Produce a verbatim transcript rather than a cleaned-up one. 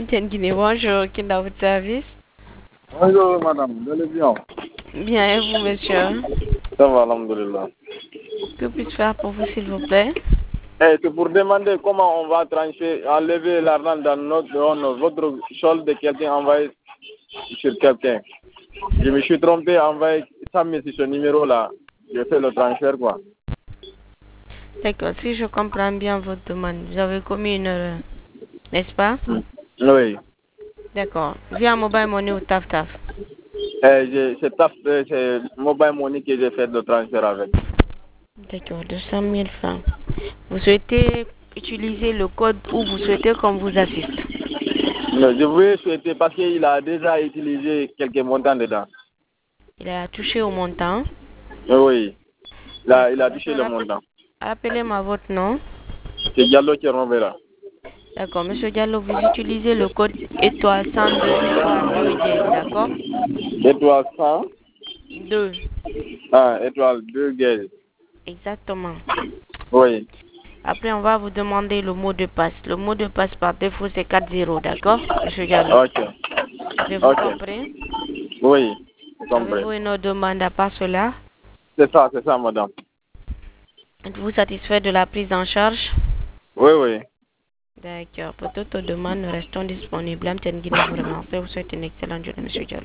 Blame Guinée, bonjour, qui est dans votre service? Bonjour madame, vous allez bien? Bien, et vous, monsieur? Ça va, alhamdoulilah. Que puis-je faire pour vous, s'il vous plaît? Eh, c'est pour demander comment on va trancher, enlever l'argent dans notre, dans votre solde de quelqu'un envoyé sur quelqu'un. Je me suis trompé, envoyé ça, mais c'est ce numéro-là. J'ai fait le transfert, quoi. D'accord, si je comprends bien votre demande, vous avez commis une erreur, n'est-ce pas? Oui. D'accord. Via Mobile Money ou Taf Taf? Eh, j'ai- c'est taf- euh, c'est Mobile Money que j'ai fait le transfert avec. D'accord, deux cent mille francs. Vous souhaitez utiliser le code ou vous souhaitez qu'on vous assiste? Non, je voulais souhaiter parce qu'il a déjà utilisé quelques montants dedans. Il a touché au montant. Oui. Il a, il D'accord. a touché Monsieur, le rappel- montant. rappelez-moi votre nom. C'est Diallo qui renverra. D'accord. Monsieur Diallo, vous utilisez le code étoile cent deux étoile deux dièse, d'accord? Étoile cent. deux. Ah, étoile deux gueules. Exactement. Oui. Après, on va vous demander le mot de passe. Le mot de passe par défaut, c'est quatre zéro, d'accord, monsieur Diallo? Ok. Avez-vous Ok. compris? Oui, j'ai compris. Avez-vous une autre demande à part cela? C'est ça, c'est ça, madame. Êtes-vous satisfait de la prise en charge? Oui, oui. D'accord. Pour toute autre demande, nous restons disponibles. Amtienne Guinée vous remercie. Vous souhaite une excellente journée, monsieur Diallo.